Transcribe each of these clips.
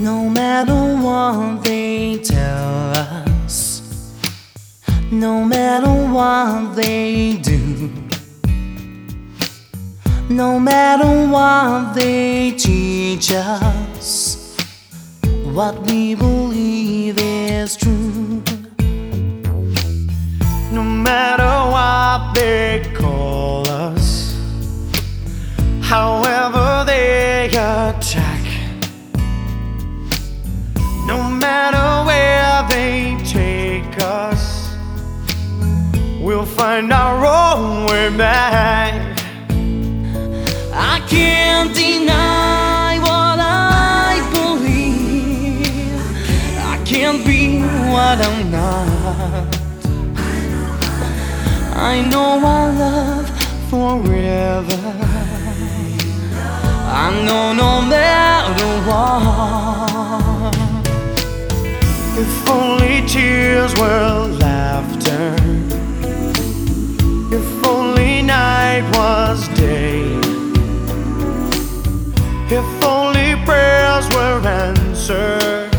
No matter what they tell us, no matter what they do, no matter what they teach us, what we believe is true. No matter what they call us, however they attack, no matter where they take us, we'll find our own way back. I can't deny what I believe. I can't be what I'm not. I know our love forever. I know no matter what. If only tears were laughter, if only night was day, if only prayers were answered,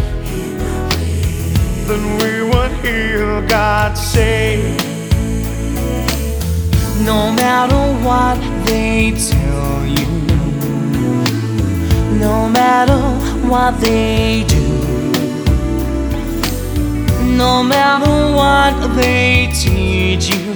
then we would hear God say. No matter what they tell you, no matter what they do, no matter what they teach you,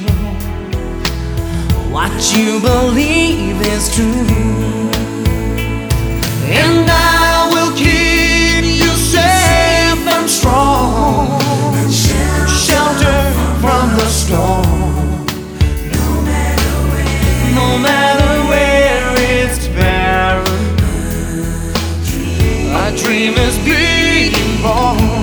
what you believe is true. And I will keep you safe and strong, shelter from the storm. No matter where it's barren, a dream is being born.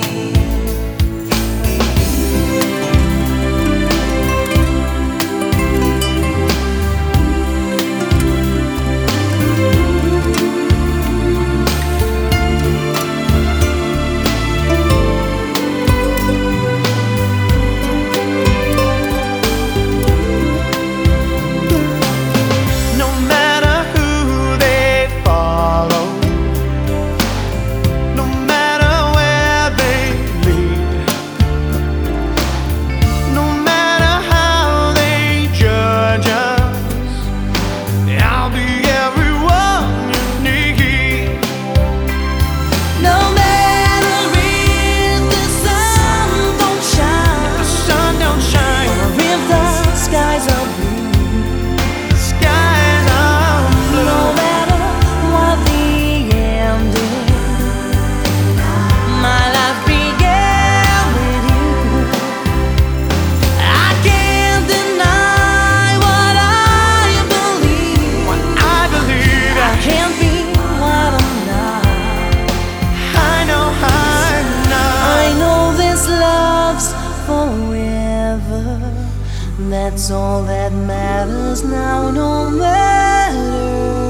That's all that matters now, no matter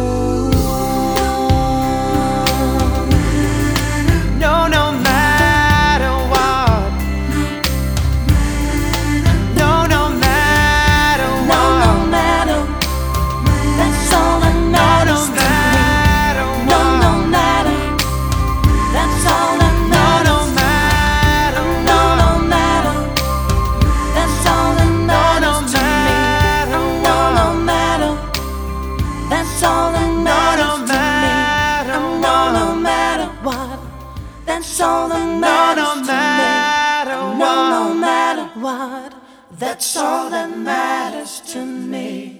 what. No, no matter what. No, no matter what. No, no matter. That's all that matters to me. No, no matter. That's all that matters. No, no matter. No, no matter. That's all that matters. That's all that matters to me. No, no matter what. That's all that matters to me. No, no matter what. That's all that matters to me.